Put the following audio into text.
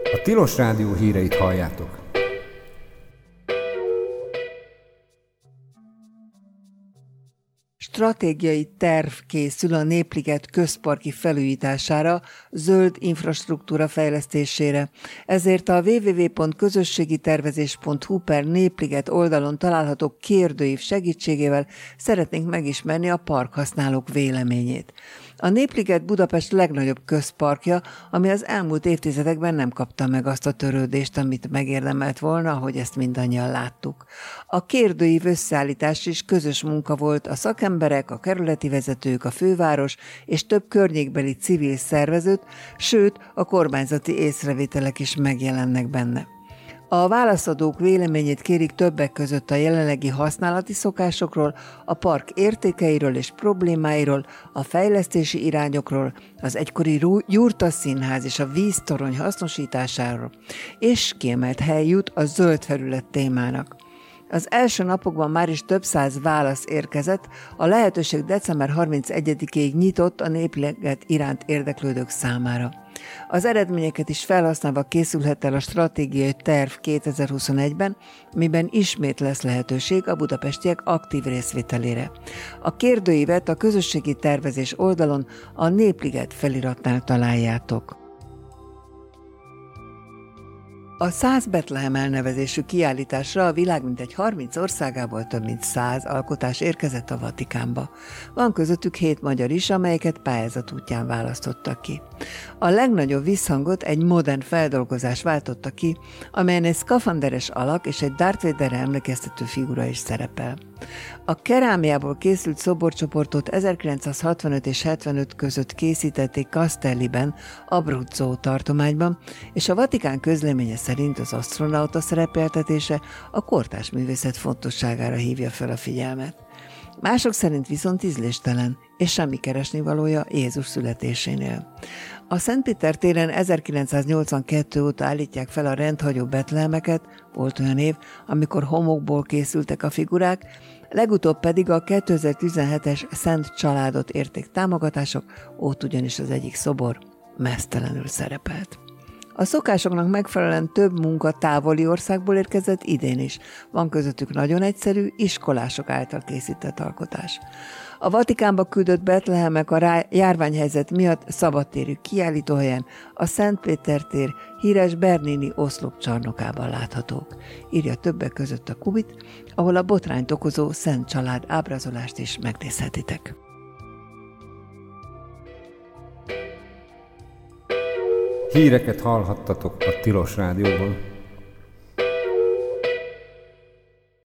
A Tilos Rádió híreit halljátok. Stratégiai terv készül a Népliget közparki felújítására, zöld infrastruktúra fejlesztésére. Ezért a www.közösségitervezés.hu/Népliget oldalon található kérdőív segítségével szeretnénk megismerni a parkhasználók véleményét. A Népliget Budapest legnagyobb közparkja, ami az elmúlt évtizedekben nem kapta meg azt a törődést, amit megérdemelt volna, ahogy ezt mindannyian láttuk. A kérdőív összeállítás is közös munka volt a szakemberek, a kerületi vezetők, a főváros és több környékbeli civil szervezőt, sőt a kormányzati észrevételek is megjelennek benne. A válaszadók véleményét kérik többek között a jelenlegi használati szokásokról, a park értékeiről és problémáiról, a fejlesztési irányokról, az egykori Jurta Színház és a víztorony hasznosításáról, és kiemelt hely jut a zöld felület témának. Az első napokban már is több száz válasz érkezett, a lehetőség december 31-ig nyitott a Népliget iránt érdeklődők számára. Az eredményeket is felhasználva készülhet el a stratégiai terv 2021-ben, miben ismét lesz lehetőség a budapestiek aktív részvételére. A kérdőívet a közösségi tervezés oldalon a Népliget feliratnál találjátok. A 100 Betlehem elnevezésű kiállításra a világ mintegy 30 országából több mint 100 alkotás érkezett a Vatikánba. Van közöttük 7 magyar is, amelyeket pályázat útján választottak ki. A legnagyobb visszhangot egy modern feldolgozás váltotta ki, amelyen egy szkafanderes alak és egy Darth Vaderre emlékeztető figura is szerepel. A kerámiából készült szoborcsoportot 1965 és 75 között készítették Castelliben, Abruzzo tartományban, és a Vatikán közleménye szerint az asztronauta szerepeltetése a kortárs művészet fontosságára hívja fel a figyelmet. Mások szerint viszont ízléstelen, és semmi keresnivalója Jézus születésénél. A Szent Péter téren 1982 óta állítják fel a rendhagyó betlehemeket, volt olyan év, amikor homokból készültek a figurák, legutóbb pedig a 2017-es Szent Családot érték támogatások, ott ugyanis az egyik szobor meztelenül szerepelt. A szokásoknak megfelelően több munka távoli országból érkezett idén is. Van közöttük nagyon egyszerű, iskolások által készített alkotás. A Vatikánba küldött betlehemek a járványhelyzet miatt szabadtérű kiállítóhelyen, a Szent Péter tér híres Bernini oszlop csarnokában láthatók. Írja többek között a Kubit, ahol a botrányt okozó Szent Család ábrázolást is megnézhetitek. Híreket hallhattatok a Tilos Rádióban.